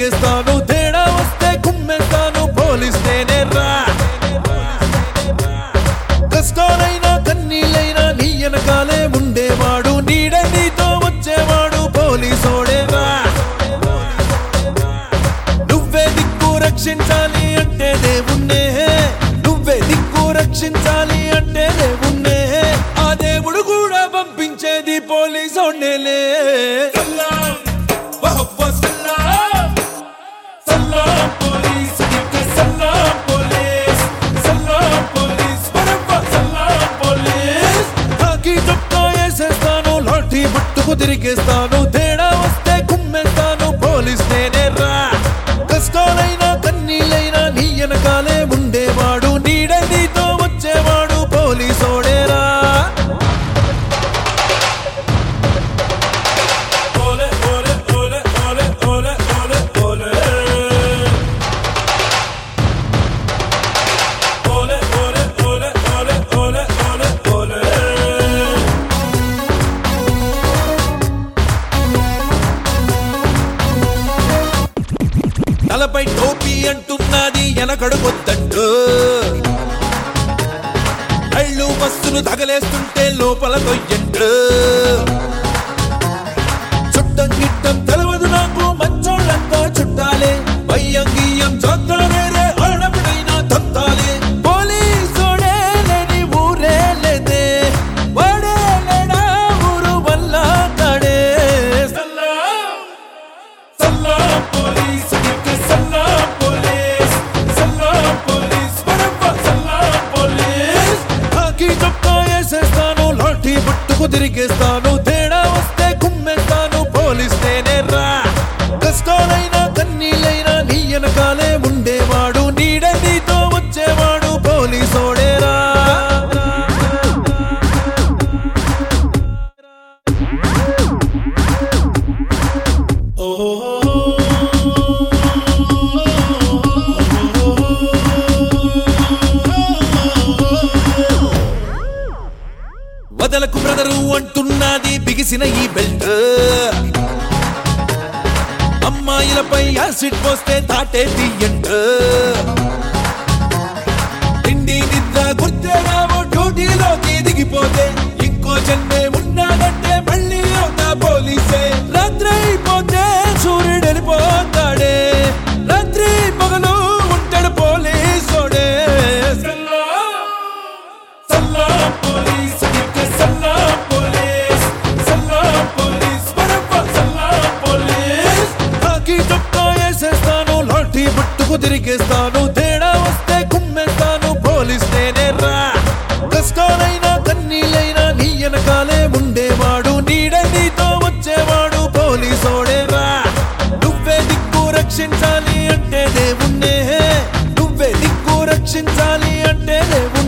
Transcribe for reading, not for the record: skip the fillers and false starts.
తిరిగేస్తాను తేడా వస్తే కుమ్మేస్తాను పోలీస్ నేనేరా కష్టాలైనా కన్నీళ్ళైనా నీ వెనకాలే ఉండేవాడు నీడే నీతో వచ్చేవాడు పోలీసోడేరా నువ్వే దిక్కు రక్షించాలి అంటే దేవుణ్ణే నువ్వే దిక్కు రక్షించాలి అంటే దేవుణ్ణే ఆ దేవుడు కూడా పంపించేది పోలీసోడేలే తిరిగేస్తాను తేడా వస్తే కుమ్మేస్తాను పోలీస్ నేనేరా కష్టాలైనా కన్నీళ్ళైనా నీ వెనకాలే ఉండేవాడు నీడే నీతో వచ్చేవాడు పోలీసోడేరా తలపై టోపీ అంటున్నది వెనకడుగొద్దంటూ కళ్ళు బస్సులు తగలేస్తుంటే లోపల కొయ్యండు చుట్టం గిట్టం తెలవదు నాకు మంచోళ్ళంతా చుట్టాలే భయం గీయం చూస్తానే ఆడపిడైనా తంతాలే పోలీసోడే లేని ఊరే లేదే వాడే లేడా ఊరు వల్ల కాడే తిరిగేస్తాను తేడా వస్తే కుమ్మేస్తాను పోలీస్ నేనేరా కష్టాలైనా కన్నీళ్ళైనా నీ వెనకాలే ఉండేవాడు నీడే నీతో వచ్చేవాడు పోలీసోడేరా వదలకు బ్రదరు అంటున్నది బిగిసిన ఈ బెల్ట్ అమ్మాయిలపై యాసిడ్ పోస్తే తాటే తీయంట తిండి నిద్ర గుర్తేరావో డ్యూటీలోకి దిగిపోతే ఇంకో జన్మే ఉన్నాడంటే మళ్ళీ అవుతా పోలీసే రాత్రి అయిపోతే సూర్యుడు వెళ్ళిపోతాడే రాత్రి పగలు ఉంటాడు పోలీసోడే తిరిగేస్తాను తేడా వస్తే కుమ్మేస్తాను పోలీస్ నేనేరా కష్టాలైనా కన్నీళ్ళైనా నీ వెనకాలే ఉండేవాడు నీడే నీతో వచ్చేవాడు పోలీసోడేరా నువ్వే దిక్కు రక్షించాలి అంటే దేవుణ్ణే నువ్వే దిక్కు రక్షించాలి అంటే దేవుణ్ణే